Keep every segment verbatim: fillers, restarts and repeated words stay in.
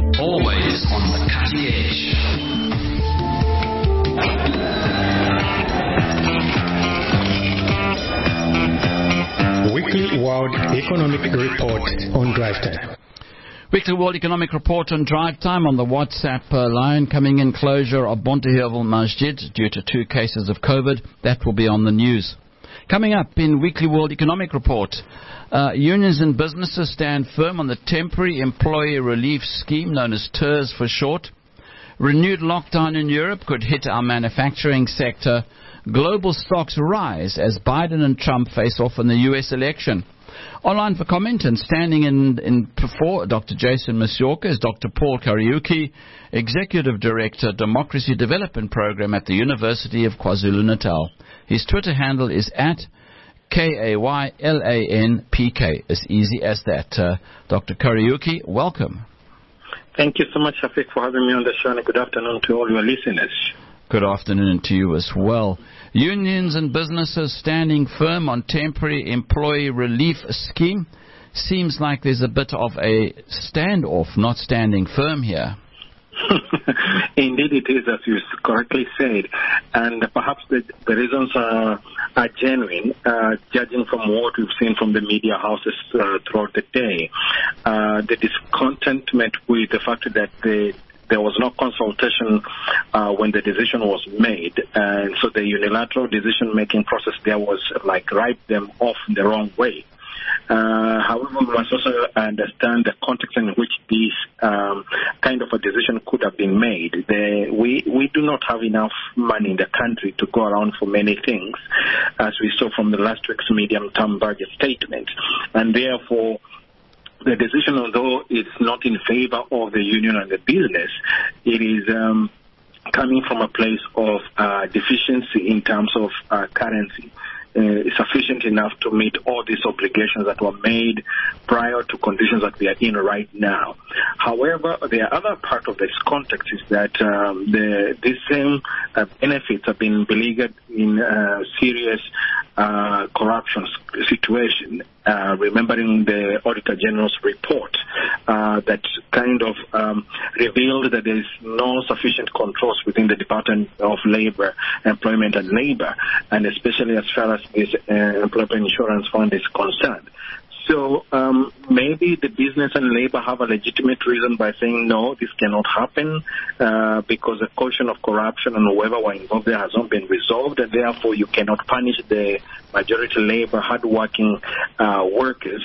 Always on the cutting edge. Weekly World Economic Report on Drive Time. Weekly World Economic Report on Drive Time on the WhatsApp uh, line. Coming in, closure of Bonteheuwel Masjid due to two cases of COVID. That will be on the news. Coming up in Weekly World Economic Report, uh, unions and businesses stand firm on the Temporary Employee Relief Scheme, known as T E R S for short. Renewed lockdown in Europe could hit our manufacturing sector. Global stocks rise as Biden and Trump face off in the U S election. Online for comment and standing in, in for Doctor Jason Masiorka is Doctor Paul Kariuki, Executive Director, Democracy Development Program at the University of KwaZulu-Natal. His Twitter handle is at K A Y L A N P K. As easy as that. Uh, Doctor Kariuki, welcome. Thank you so much, Shafiq, for having me on the show, and good afternoon to all your listeners. Good afternoon to you as well. Unions and businesses standing firm on temporary employee relief scheme. Seems like there's a bit of a standoff, not standing firm here. Indeed it is, as you correctly said, and perhaps the, the reasons are, are genuine, uh, judging from what we've seen from the media houses uh, throughout the day. Uh, the discontentment with the fact that the There was no consultation uh, when the decision was made, and so the unilateral decision-making process there was like write them off the wrong way. Uh, however, we must also understand the context in which this um, kind of a decision could have been made. The, we we do not have enough money in the country to go around for many things, as we saw from the last week's medium-term budget statement, and therefore, the decision, although it's not in favor of the union and the business, it is um, coming from a place of uh, deficiency in terms of uh, currency. Uh, sufficient enough to meet all these obligations that were made prior to conditions that we are in right now. However, the other part of this context is that um, the, these same uh, benefits have been beleaguered in uh, serious uh, corruption situation. Uh, remembering the Auditor General's report uh, that kind of um, revealed that there is no sufficient controls within the Department of Labor, Employment and Labor, and especially as far as this uh, Employment Insurance Fund is concerned. So um, maybe the business and labor have a legitimate reason by saying, no, this cannot happen uh, because the question of corruption and whoever were involved there has not been resolved, and therefore you cannot punish the majority labor, hard-working uh, workers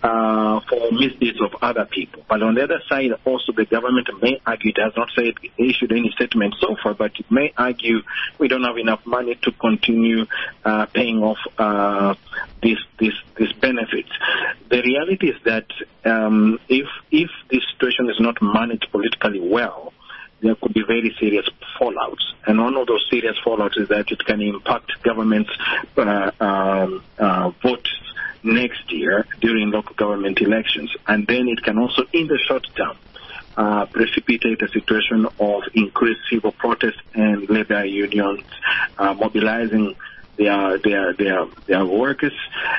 uh, for misdeeds of other people. But on the other side, also the government may argue, it has not said issued any statement so far, but it may argue we don't have enough money to continue uh, paying off uh, these these these benefits. The reality is that um, if if this situation is not managed politically well, there could be very serious fallouts. And one of those serious fallouts is that it can impact government's uh, um, uh, votes next year during local government elections. And then it can also, in the short term, uh, precipitate a situation of increased civil protest and labor unions uh, mobilizing their, their, their, their workers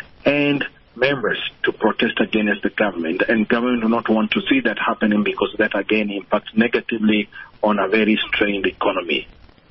and members to protest against the government, and government do not want to see that happening because that again impacts negatively on a very strained economy.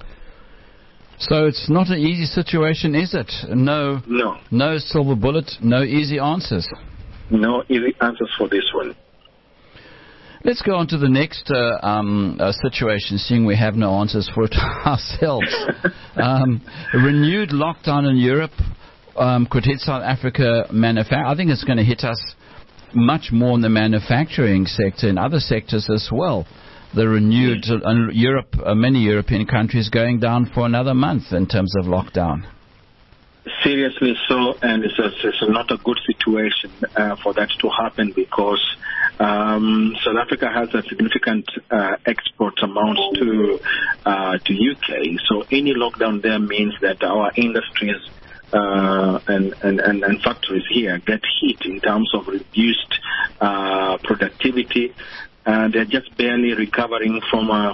So it's not an easy situation, is it? No, no, no silver bullet, no easy answers. No easy answers for this one. Let's go on to the next uh, um, uh, situation, seeing we have no answers for it ourselves. um, renewed lockdown in Europe Um, could hit South Africa manufa- I think it's going to hit us much more in the manufacturing sector and other sectors as well. The renewed uh, Europe, uh, many European countries going down for another month in terms of lockdown. Seriously so, and it's, a, it's not a good situation uh, for that to happen because um, South Africa has a significant uh, export amounts to uh, to U K. So any lockdown there means that our industries Uh, and, and, and, and factories here get hit in terms of reduced uh, productivity, and they're just barely recovering from a,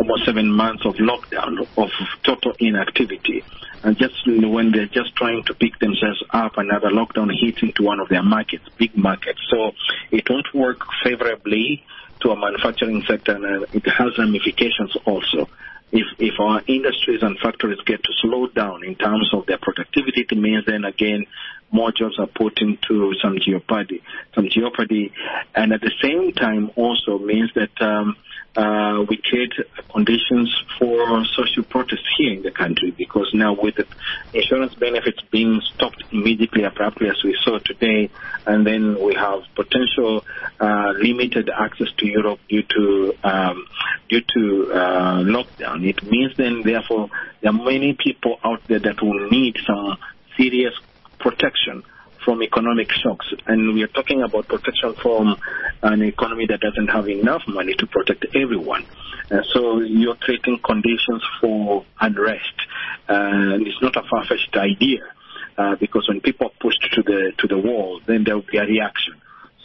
almost seven months of lockdown, of total inactivity. And just when they're just trying to pick themselves up, another lockdown hits into one of their markets, big markets. So it won't work favorably to a manufacturing sector, and it has ramifications also. If if our industries and factories get to slow down in terms of their productivity, it means then again more jobs are put into some jeopardy, some jeopardy, and at the same time also means that um, uh, we create conditions for social protest here in the country, because now with the insurance benefits being stopped immediately, abruptly, as we saw today, and then we have potential uh, limited access to Europe due to um, due to uh, lockdown. It means then, therefore, there are many people out there that will need some serious protection from economic shocks, and we are talking about protection from an economy that doesn't have enough money to protect everyone. Uh, so you're creating conditions for unrest, uh, and it's not a far-fetched idea, uh, because when people are pushed to the to the wall, then there will be a reaction.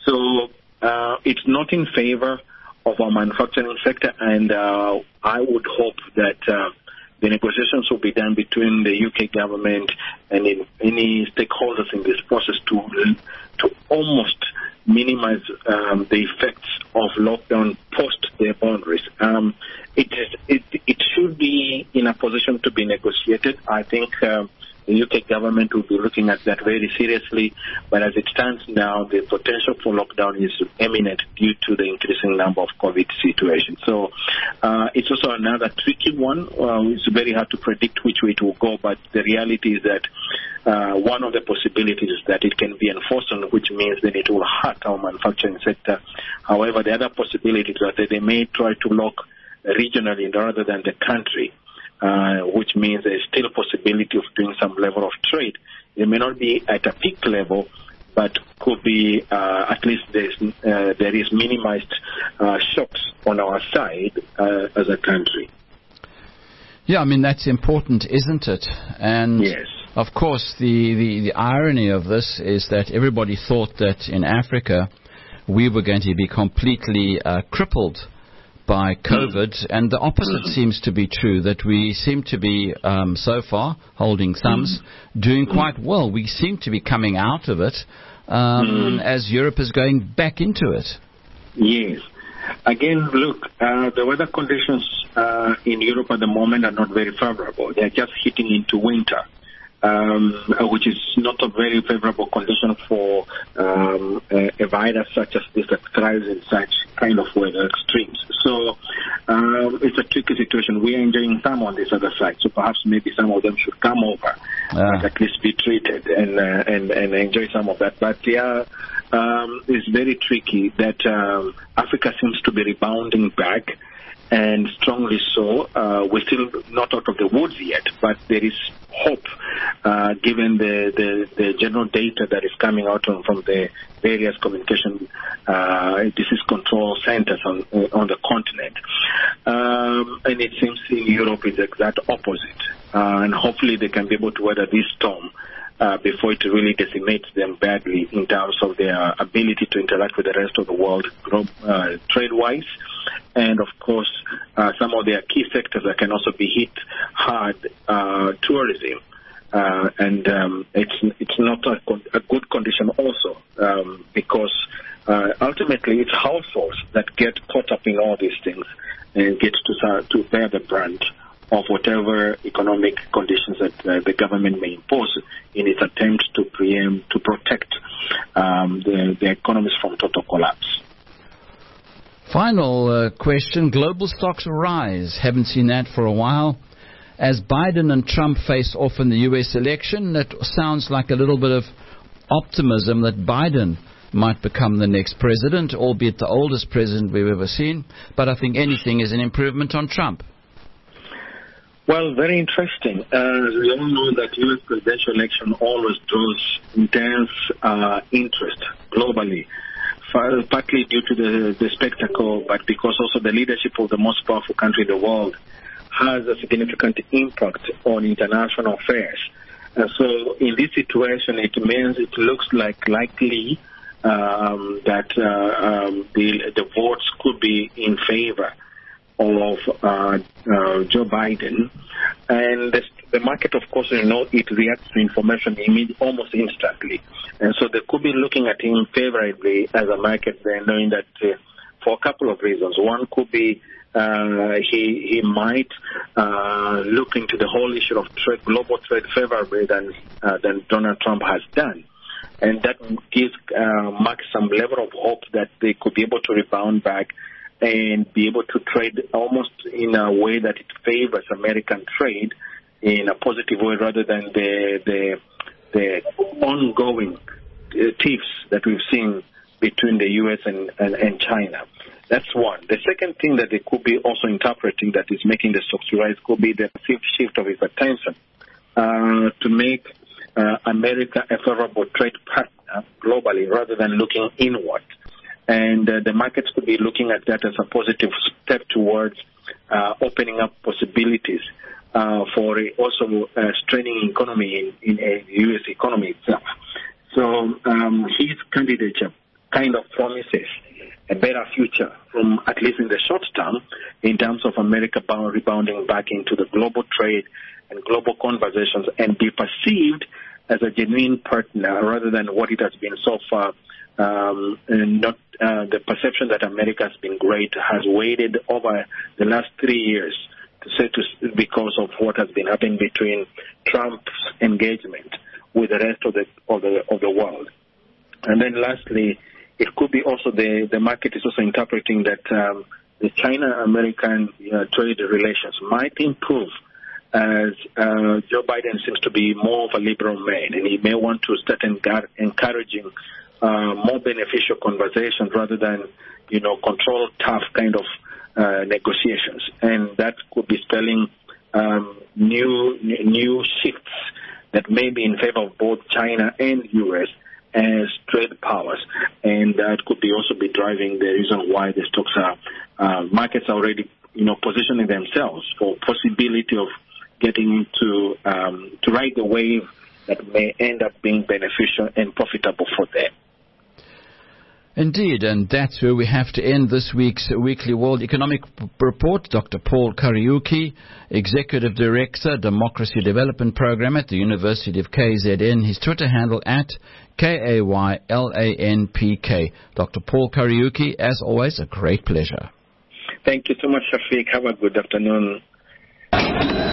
So uh, it's not in favor of our manufacturing sector, and uh, I would hope that uh, the negotiations will be done between the U K government and in, any stakeholders in this process to to almost minimize um, the effects of lockdown post their boundaries. Um, it, is, it it should be in a position to be negotiated. I think uh, the U K government will be looking at that very seriously, but as it stands now, the potential for lockdown is imminent due to the increasing number of COVID situations. So uh, it's also another tricky one. Uh, it's very hard to predict which way it will go, but the reality is that uh, one of the possibilities is that it can be enforced, on, which means that it will hurt our manufacturing sector. However, the other possibility is that they may try to lock regionally rather than the country. Uh, which means there's still a possibility of doing some level of trade. It may not be at a peak level, but could be uh, at least there's, uh, there is minimized uh, shocks on our side uh, as a country. Yeah, I mean, that's important, isn't it? And yes. Of course, the, the, the irony of this is that everybody thought that in Africa we were going to be completely uh, crippled by COVID, and the opposite seems to be true, that we seem to be, um, so far, holding thumbs, doing quite well. We seem to be coming out of it um, as Europe is going back into it. Yes. Again, look, uh, the weather conditions uh, in Europe at the moment are not very favorable. They're just hitting into winter. Um, which is not a very favorable condition for um, a, a virus such as this that thrives in such kind of weather extremes. So um, it's a tricky situation. We are enjoying some on this other side, so perhaps maybe some of them should come over ah. and at least be treated and, uh, and and enjoy some of that. But yeah, um, it's very tricky that um, Africa seems to be rebounding back. And strongly so. Uh, we're still not out of the woods yet, but there is hope, uh, given the, the, the general data that is coming out on, from the various communication uh, disease control centers on, on the continent. Um, and it seems in Europe is the exact opposite. Uh, and hopefully they can be able to weather this storm Uh, before it really decimates them badly in terms of their ability to interact with the rest of the world uh, trade-wise. And, of course, uh, some of their key sectors that can also be hit hard, uh, tourism. Uh, and um, it's it's not a, a good condition also um, because uh, ultimately it's households that get caught up in all these things and get to, uh, to bear the brunt of whatever economic conditions that uh, the government may impose in its attempt to preempt, to protect um, the, the economies from total collapse. Final uh, question. Global stocks rise. Haven't seen that for a while. As Biden and Trump face off in the U S election, it sounds like a little bit of optimism that Biden might become the next president, albeit the oldest president we've ever seen. But I think anything is an improvement on Trump. Well, very interesting. Uh, we all know that U S presidential election always draws intense uh, interest globally, partly due to the, the spectacle, but because also the leadership of the most powerful country in the world has a significant impact on international affairs. And so in this situation, it means it looks like likely um, that uh, um, the, the votes could be in favor of uh, uh, Joe Biden. And the, the market, of course, you know, it reacts to information immediately, almost instantly. And so they could be looking at him favorably as a market there, knowing that uh, for a couple of reasons. One could be uh, he he might uh, look into the whole issue of trade, global trade favorably than uh, than Donald Trump has done. And that gives uh, Mark some level of hope that they could be able to rebound back and be able to trade almost in a way that it favors American trade in a positive way rather than the the, the ongoing uh, tiffs that we've seen between the U S and, and, and China. That's one. The second thing that they could be also interpreting that is making the stocks rise could be the shift of his attention uh, to make uh, America a favorable trade partner globally rather than looking inward. And uh, the markets could be looking at that as a positive step towards uh, opening up possibilities uh, for a also uh, straining economy in, in a U S economy itself. So um, his candidature kind of promises a better future, from at least in the short term, in terms of America rebounding back into the global trade and global conversations and be perceived as a genuine partner rather than what it has been so far. Um, and not uh, the perception that America has been great has weighted over the last three years to say to, because of what has been happening between Trump's engagement with the rest of the of the of the world. And then lastly, it could be also the the market is also interpreting that um, the China-American uh, trade relations might improve as uh, Joe Biden seems to be more of a liberal man, and he may want to start engar- encouraging uh, more beneficial conversations rather than, you know, control tough kind of uh, negotiations. And that could be spelling um, new new shifts that may be in favor of both China and U S as trade powers, and that could be also be driving the reason why the stocks are uh, markets are already, you know, positioning themselves for possibility of getting into um, to ride the wave that may end up being beneficial and profitable for them. Indeed, and that's where we have to end this week's Weekly World Economic Report. Doctor Paul Kariuki, Executive Director, Democracy Development Program at the University of K Z N. His Twitter handle at K A Y L A N P K. Doctor Paul Kariuki, as always, a great pleasure. Thank you so much, Shafiq. Have a good afternoon.